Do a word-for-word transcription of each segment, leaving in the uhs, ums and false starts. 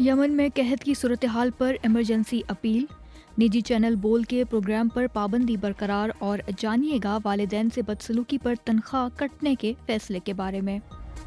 یمن میں قحط کی صورتحال پر ایمرجنسی اپیل، نجی چینل بول کے پروگرام پر پابندی برقرار، اور جانیے گا والدین سے بدسلوکی پر تنخواہ کٹنے کے فیصلے کے بارے میں۔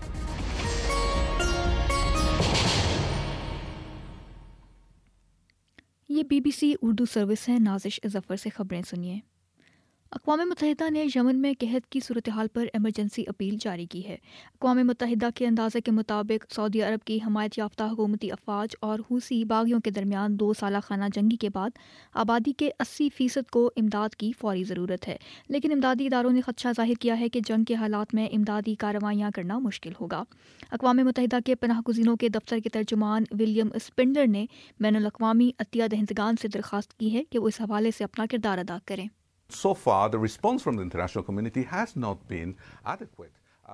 یہ B B C Urdu service ہے، نازش ظفر سے خبریں سنیے۔ اقوام متحدہ نے یمن میں قحط کی صورتحال پر ایمرجنسی اپیل جاری کی ہے۔ اقوام متحدہ کے اندازے کے مطابق سعودی عرب کی حمایت یافتہ حکومتی افواج اور حوثی باغیوں کے درمیان دو سالہ خانہ جنگی کے بعد آبادی کے اسی فیصد کو امداد کی فوری ضرورت ہے، لیکن امدادی اداروں نے خدشہ ظاہر کیا ہے کہ جنگ کے حالات میں امدادی کارروائیاں کرنا مشکل ہوگا۔ اقوام متحدہ کے پناہ گزینوں کے دفتر کے ترجمان ولیم اسپینڈر نے بین الاقوامی عطیہ دہندگان سے درخواست کی ہے کہ وہ اس حوالے سے اپنا کردار ادا کریں۔ So far, the response from the international community has not been adequate.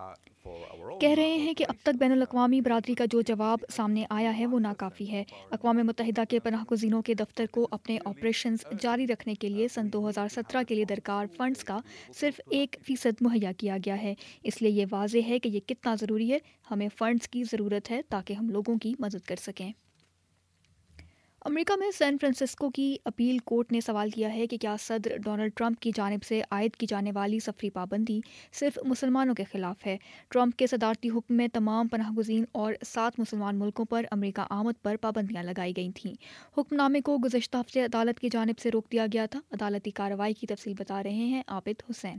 کہہ رہے ہیں کہ اب تک بین الاقوامی برادری کا جو جواب سامنے آیا ہے وہ ناکافی ہے۔ اقوام متحدہ کے پناہ گزینوں کے دفتر کو اپنے آپریشنز جاری رکھنے کے لیے سن دو ہزار سترہ کے لیے درکار فنڈز کا صرف ایک فیصد مہیا کیا گیا ہے۔ اس لیے یہ واضح ہے کہ یہ کتنا ضروری ہے۔ ہمیں فنڈز کی ضرورت ہے تاکہ ہم لوگوں کی مدد کر سکیں۔ امریکہ میں سین فرانسسکو کی اپیل کورٹ نے سوال کیا ہے کہ کیا صدر ڈونلڈ ٹرمپ کی جانب سے عائد کی جانے والی سفری پابندی صرف مسلمانوں کے خلاف ہے۔ ٹرمپ کے صدارتی حکم میں تمام پناہ گزین اور سات مسلمان ملکوں پر امریکہ آمد پر پابندیاں لگائی گئی تھیں۔ حکم نامے کو گزشتہ ہفتے عدالت کی جانب سے روک دیا گیا تھا۔ عدالتی کارروائی کی تفصیل بتا رہے ہیں عابد حسین۔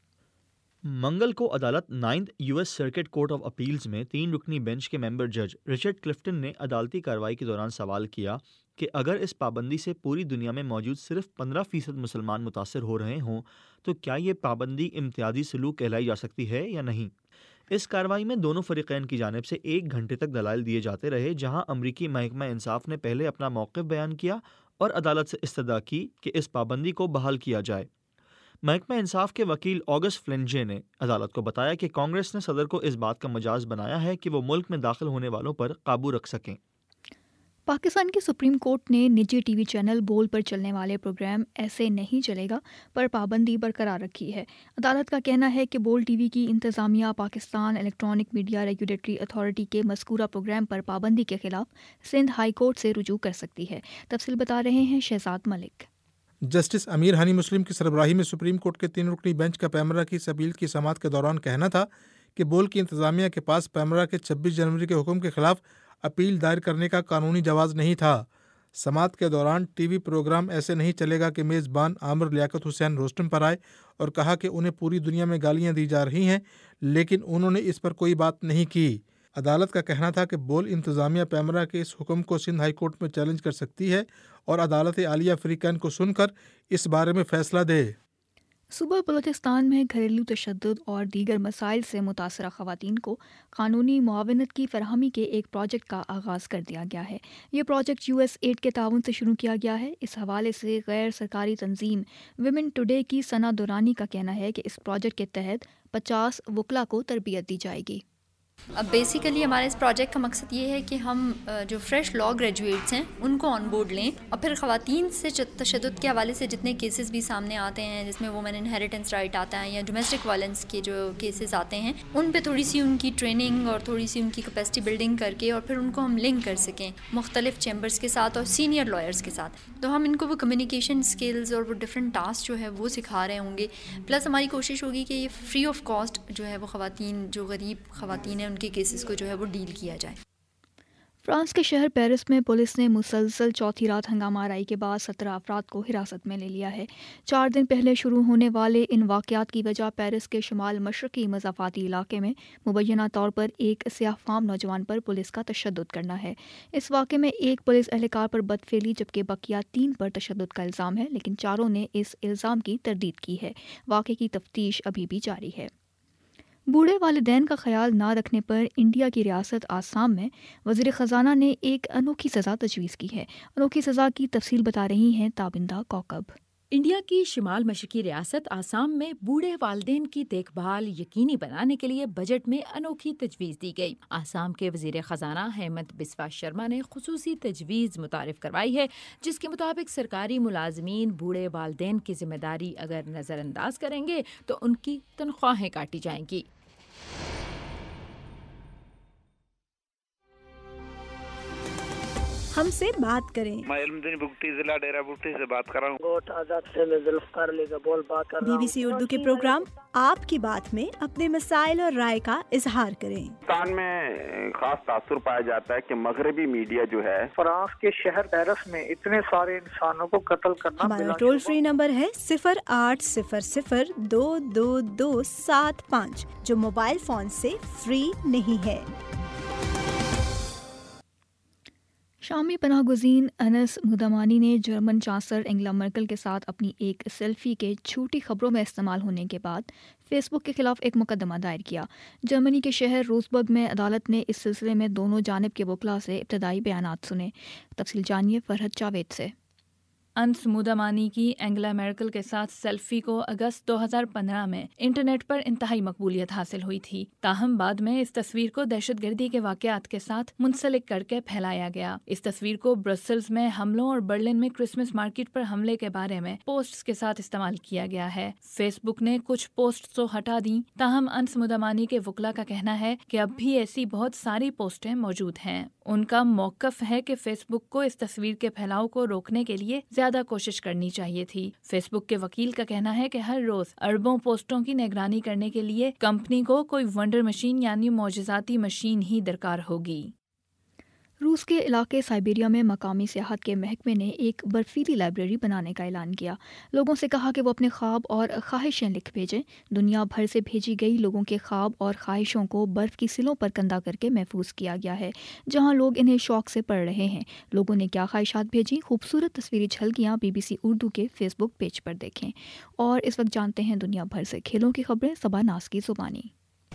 منگل کو عدالت ninth U S circuit court of appeals میں تین رکنی بینچ کے ممبر جج رچرڈ کلفٹن نے عدالتی کارروائی کے دوران سوال کیا کہ اگر اس پابندی سے پوری دنیا میں موجود صرف پندرہ فیصد مسلمان متاثر ہو رہے ہوں تو کیا یہ پابندی امتیازی سلوک کہلائی جا سکتی ہے یا نہیں۔ اس کارروائی میں دونوں فریقین کی جانب سے ایک گھنٹے تک دلائل دیے جاتے رہے، جہاں امریکی محکمہ انصاف نے پہلے اپنا موقف بیان کیا اور عدالت سے استدعا کی کہ اس پابندی کو بحال کیا جائے۔ محکمہ انصاف کے وکیل آگسٹ فلنجے نے عدالت کو بتایا کہ کانگریس نے صدر کو اس بات کا مجاز بنایا ہے کہ وہ ملک میں داخل ہونے والوں پر قابو رکھ سکیں۔ پاکستان کی سپریم کورٹ نے نجی ٹی وی چینل بول پر چلنے والے پروگرام ایسے نہیں چلے گا پر پابندی برقرار رکھی ہے۔ عدالت کا کہنا ہے کہ بول ٹی وی کی انتظامیہ Pakistan electronic media regulatory authority کے مذکورہ پروگرام پر پابندی کے خلاف سندھ ہائی کورٹ سے رجوع کر سکتی ہے۔ تفصیل بتا رہے ہیں شہزاد ملک۔ جسٹس امیر ہنی مسلم کی سربراہی میں سپریم کورٹ کے تین رکنی بینچ کا پیمرا کی اس اپیل کی سماعت کے دوران کہنا تھا کہ بول کی انتظامیہ کے پاس پیمرا کے چھبیس جنوری کے حکم کے خلاف اپیل دائر کرنے کا قانونی جواز نہیں تھا۔ سماعت کے دوران ٹی وی پروگرام ایسے نہیں چلے گا کہ میزبان عامر لیاقت حسین روسٹم پر آئے اور کہا کہ انہیں پوری دنیا میں گالیاں دی جا رہی ہیں، لیکن انہوں نے اس پر کوئی بات نہیں کی۔ عدالت کا کہنا تھا کہ بول انتظامیہ پیمرا کے اس حکم کو سندھ ہائی کورٹ میں چیلنج کر سکتی ہے اور عدالت عالیہ فریقین کو سن کر اس بارے میں فیصلہ دے۔ صوبہ بلوچستان میں گھریلو تشدد اور دیگر مسائل سے متاثرہ خواتین کو قانونی معاونت کی فراہمی کے ایک پروجیکٹ کا آغاز کر دیا گیا ہے۔ یہ پروجیکٹ یو ایس ایڈ کے تعاون سے شروع کیا گیا ہے۔ اس حوالے سے غیر سرکاری تنظیم ویمن ٹوڈے کی ثنا دورانی کا کہنا ہے کہ اس پروجیکٹ کے تحت پچاس وکلا کو تربیت دی جائے گی۔ اب بیسیکلی ہمارے اس پروجیکٹ کا مقصد یہ ہے کہ ہم جو فریش لاء گریجویٹس ہیں ان کو آن بورڈ لیں، اور پھر خواتین سے تشدد کے حوالے سے جتنے کیسز بھی سامنے آتے ہیں جس میں وومن انہیریٹنس رائٹ آتا ہے یا ڈومیسٹک وائلنس کے جو کیسز آتے ہیں ان پہ تھوڑی سی ان کی ٹریننگ اور تھوڑی سی ان کی کیپیسٹی بلڈنگ کر کے اور پھر ان کو ہم لنک کر سکیں مختلف چیمبرز کے ساتھ اور سینئر لائرز کے ساتھ۔ تو ہم ان کو وہ کمیونیکیشن اسکلز اور وہ ڈفرینٹ ٹاسک جو ہے وہ سکھا رہے ہوں گے، پلس ہماری کوشش ہوگی کہ یہ فری آف کاسٹ جو ہے وہ خواتین جو غریب خواتین ہیں ان کے کیسز کو جو ہے وہ ڈیل کیا جائے۔ فرانس کے شہر پیرس میں پولیس نے مسلسل چوتھی رات ہنگامہ آرائی کے بعد سترہ افراد کو حراست میں لے لیا ہے۔ چار دن پہلے شروع ہونے والے ان واقعات کی وجہ پیرس کے شمال مشرقی مضافاتی علاقے میں مبینہ طور پر ایک سیاہ فام نوجوان پر پولیس کا تشدد کرنا ہے۔ اس واقعے میں ایک پولیس اہلکار پر بدفعلی جبکہ بقیہ تین پر تشدد کا الزام ہے، لیکن چاروں نے اس الزام کی تردید کی ہے۔ واقعے کی تفتیش ابھی بھی جاری ہے۔ بوڑھے والدین کا خیال نہ رکھنے پر انڈیا کی ریاست آسام میں وزیر خزانہ نے ایک انوکھی سزا تجویز کی ہے۔ انوکھی سزا کی تفصیل بتا رہی ہیں تابندہ کوکب۔ انڈیا کی شمال مشرقی ریاست آسام میں بوڑھے والدین کی دیکھ بھال یقینی بنانے کے لیے بجٹ میں انوکھی تجویز دی گئی۔ آسام کے وزیر خزانہ ہیمنت بسوا شرما نے خصوصی تجویز متعارف کروائی ہے، جس کے مطابق سرکاری ملازمین بوڑھے والدین کی ذمہ داری اگر نظر انداز کریں گے تو ان کی تنخواہیں کاٹی جائیں گی۔ ہم سے بات کریں۔ میں علمدین بگٹی ضلع ڈیرہ بگٹی سے بات کر رہا ہوں۔ گوٹ آزاد سے میں ذوالفقار علی کا بول بات کر رہا ہوں۔ بی بی سی اردو کے پروگرام آپ کی بات میں اپنے مسائل اور رائے کا اظہار کریں۔ پاکستان میں خاص تاثر پایا جاتا ہے کہ مغربی میڈیا جو ہے فرانس کے شہر پیرس میں اتنے سارے انسانوں کو قتل کرنا۔ ہمارا ٹول فری نمبر ہے صفر آٹھ صفر صفر دو دو دو سات پانچ، جو موبائل فون سے فری نہیں ہے۔ شامی پناہ گزین انس مودمانی نے جرمن چانسلر انگلا مرکل کے ساتھ اپنی ایک سیلفی کے جھوٹی خبروں میں استعمال ہونے کے بعد فیس بک کے خلاف ایک مقدمہ دائر کیا۔ جرمنی کے شہر روزبرگ میں عدالت نے اس سلسلے میں دونوں جانب کے وکلاء سے ابتدائی بیانات سنے۔ تفصیل جانیے فرحت جاوید سے۔ انس مودمانی کی انگلا میرکل کے ساتھ سیلفی کو اگست دو ہزار پندرہ میں انٹرنیٹ پر انتہائی مقبولیت حاصل ہوئی تھی، تاہم بعد میں اس تصویر کو دہشت گردی کے واقعات کے ساتھ منسلک کر کے پھیلایا گیا۔ اس تصویر کو برسلز میں حملوں اور برلن میں کرسمس مارکیٹ پر حملے کے بارے میں پوسٹس کے ساتھ استعمال کیا گیا ہے۔ فیس بک نے کچھ پوسٹ تو ہٹا دیں، تاہم انس مودمانی کے وکلا کا کہنا ہے کہ اب بھی ایسی بہت ساری پوسٹیں موجود ہیں۔ ان کا موقف ہے کہ فیس بک کو اس تصویر کے پھیلاؤ کو روکنے کے لیے زیادہ کوشش کرنی چاہیے تھی۔ فیس بک کے وکیل کا کہنا ہے کہ ہر روز اربوں پوسٹوں کی نگرانی کرنے کے لیے کمپنی کو کوئی ونڈر مشین یعنی معجزاتی مشین ہی درکار ہوگی۔ روس کے علاقے سائبیریا میں مقامی سیاحت کے محکمے نے ایک برفیلی لائبریری بنانے کا اعلان کیا۔ لوگوں سے کہا کہ وہ اپنے خواب اور خواہشیں لکھ بھیجیں۔ دنیا بھر سے بھیجی گئی لوگوں کے خواب اور خواہشوں کو برف کی سلوں پر کندہ کر کے محفوظ کیا گیا ہے، جہاں لوگ انہیں شوق سے پڑھ رہے ہیں۔ لوگوں نے کیا خواہشات بھیجی؟ خوبصورت تصویری جھلکیاں بی بی سی اردو کے فیس بک پیج پر دیکھیں۔ اور اس وقت جانتے ہیں دنیا بھر سے کھیلوں کی خبریں صبا ناز کی زبانی۔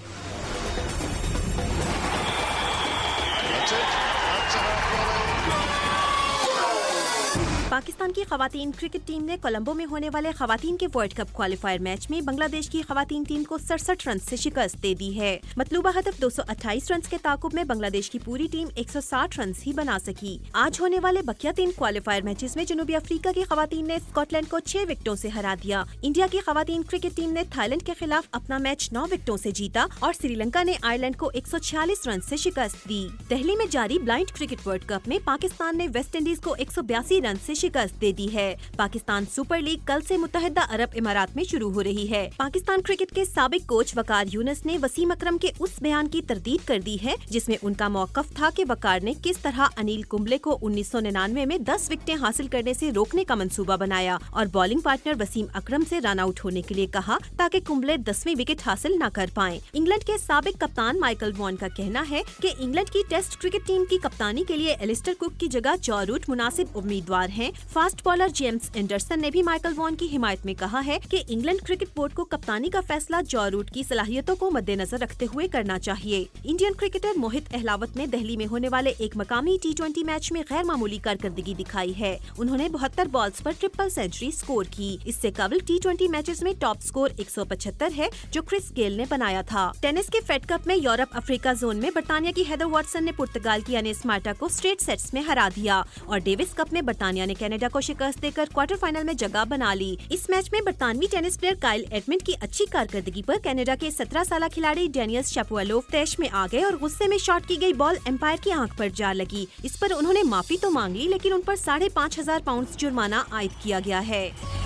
پاکستان کی خواتین کرکٹ ٹیم نے کولمبو میں ہونے والے خواتین کے ورلڈ کپ کوالیفائر میچ میں بنگلہ دیش کی خواتین ٹیم کو سڑسٹھ رنز سے شکست دے دی ہے۔ مطلوبہ ہدف دو سو اٹھائیس رنز کے تعاقب میں بنگلہ دیش کی پوری ٹیم ایک سو ساٹھ رنز ہی بنا سکی۔ آج ہونے والے بقیہ تین کوالیفائر میچز میں جنوبی افریقہ کی خواتین نے اسکاٹ لینڈ کو چھ وکٹوں سے ہرا دیا۔ انڈیا کی خواتین کرکٹ ٹیم نے تھائی لینڈ کے خلاف اپنا میچ نو وکٹوں سے جیتا اور سری لنکا نے آئرلینڈ کو ایک سو چھیالیس رنز سے شکست دی۔ دہلی میں جاری بلائنڈ کرکٹ ورلڈ کپ میں پاکستان نے ویسٹ انڈیز کو ایک سو بیاسی رنز سے شکست دے دی ہے۔ پاکستان سپر لیگ کل سے متحدہ عرب امارات میں شروع ہو رہی ہے۔ پاکستان کرکٹ کے سابق کوچ وقار یونس نے وسیم اکرم کے اس بیان کی تردید کر دی ہے جس میں ان کا موقف تھا کہ وقار نے کس طرح انیل کمبلے کو انیس سو ننانوے میں دس وکٹیں حاصل کرنے سے روکنے کا منصوبہ بنایا اور بالنگ پارٹنر وسیم اکرم سے رن آؤٹ ہونے کے لیے کہا تاکہ کمبلے دسویں وکٹ حاصل نہ کر پائیں۔ انگلینڈ کے سابق کپتان مائیکل وان کا کہنا ہے کہ انگلینڈ کی ٹیسٹ کرکٹ ٹیم کی کپتانی کے لیے ایلسٹر کک کی جگہ جو روٹ مناسب امیدوار ہیں۔ فاسٹ بالر جیمز اینڈرسن نے بھی مائیکل وان کی حمایت میں کہا ہے کہ انگلینڈ کرکٹ بورڈ کو کپتانی کا فیصلہ جو روٹ کی صلاحیتوں کو مد نظر رکھتے ہوئے کرنا چاہیے۔ انڈین کرکٹر موہت اہلاوت نے دہلی میں ہونے والے ایک مقامی ٹی ٹوئنٹی میچ میں غیر معمولی کارکردگی دکھائی ہے۔ انہوں نے بہتر بالز پر ٹرپل سینچری سکور کی۔ اس سے قبل ٹی ٹوئنٹی میچز میں ٹاپ سکور ایک سو پچہتر ہے جو کرس گیل نے بنایا تھا۔ ٹینس کے فیڈ کپ میں یورپ افریقہ زون میں برطانیہ کی ہیدر واٹسن نے پرتگال کی انیس مارٹا کو اسٹریٹ سیٹس میں ہرا دیا اور ڈیوس کپ میں برطانیہ نے کینیڈا کو شکست دے کر کوارٹر فائنل میں جگہ بنا لی۔ اس میچ میں برطانوی ٹینس پلیئر کائل ایڈمنڈ کی اچھی کارکردگی پر کینیڈا کے سترہ سالہ کھلاڑی ڈینیل شاپوالوف طیش میں آ گئے اور غصے میں شاٹ کی گئی بال امپائر کی آنکھ پر جا لگی۔ اس پر انہوں نے معافی تو مانگ لی لیکن ان پر ساڑھے پانچ ہزار پاؤنڈ جرمانہ عائد کیا گیا ہے۔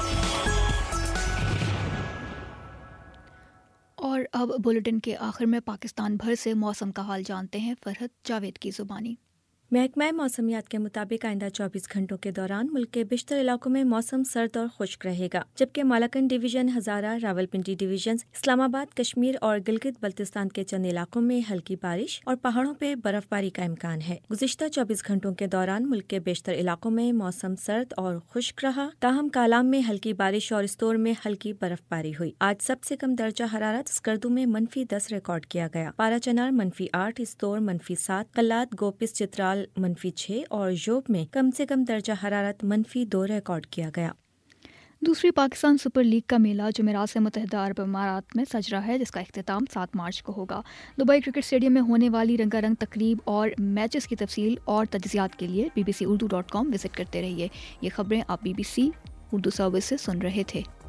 اور اب بلیٹن کے آخر میں پاکستان بھر سے موسم کا حال جانتے ہیں فرحت جاوید کی زبانی۔ محکمہ موسمیات کے مطابق آئندہ چوبیس گھنٹوں کے دوران ملک کے بیشتر علاقوں میں موسم سرد اور خشک رہے گا، جبکہ Malakand division, Hazara, Rawalpindi division, Islamabad, Kashmir اور گلگت بلتستان کے چند علاقوں میں ہلکی بارش اور پہاڑوں پہ برف باری کا امکان ہے۔ گزشتہ چوبیس گھنٹوں کے دوران ملک کے بیشتر علاقوں میں موسم سرد اور خشک رہا، تاہم کالام میں ہلکی بارش اور استور میں ہلکی برف باری ہوئی۔ آج سب سے کم درجہ حرارت اسکردو میں منفی دس ریکارڈ کیا گیا، پارا چنار منفی آٹھ، استور منفی سات، کلات، گوپس، چترال منفی چھ اور ژوب میں کم سے کم درجہ حرارت منفی دو ریکارڈ کیا گیا۔ دوسری پاکستان سپر لیگ کا میلہ جمعرات سے متحدہ عرب امارات میں سج رہا ہے، جس کا اختتام سات مارچ کو ہوگا۔ دبئی کرکٹ اسٹیڈیم میں ہونے والی رنگا رنگ تقریب اور میچز کی تفصیل اور تجزیات کے لیے B B C Urdu dot com visit کرتے رہیے۔ یہ خبریں آپ B B C Urdu service سے سن رہے تھے۔